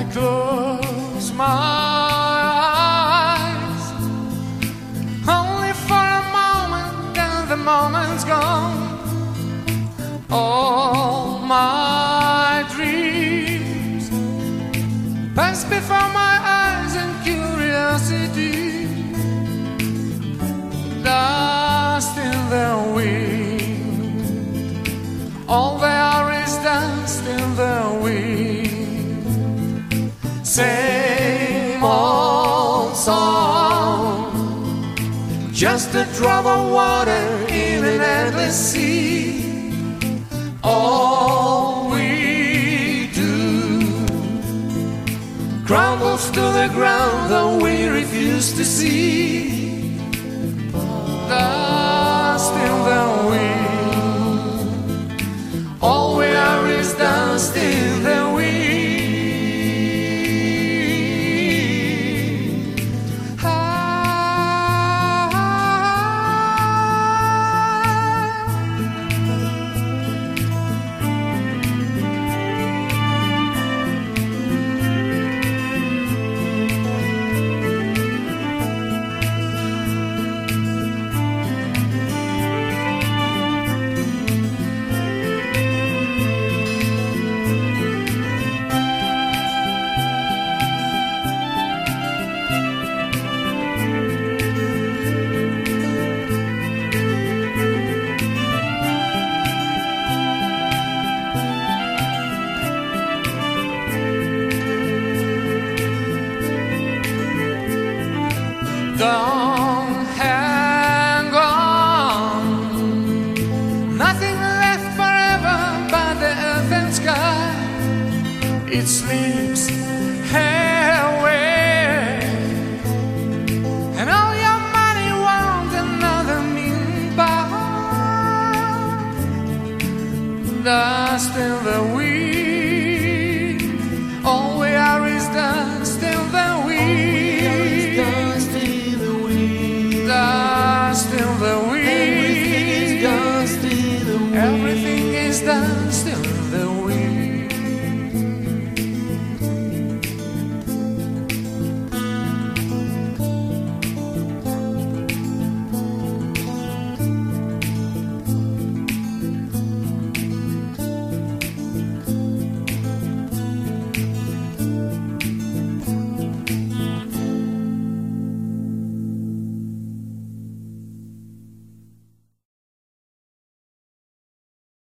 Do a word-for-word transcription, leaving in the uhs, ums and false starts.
I close my eyes, only for a moment, and the moment's gone. All my dreams pass before my eyes, and curiosity dust in the wind. All they are is dust in the wind. Same old song, just a drop of water in an endless sea. All we do crumbles to the ground, though we refuse to see. Dust in the wind, all we are is dust in the wind. Gone and gone, nothing left forever but the earth and sky. It sleeps away, and all your money won't another mean. Dust in the wind, all we are is dust in the wind. Dust in the wind, everything is dust in the wind.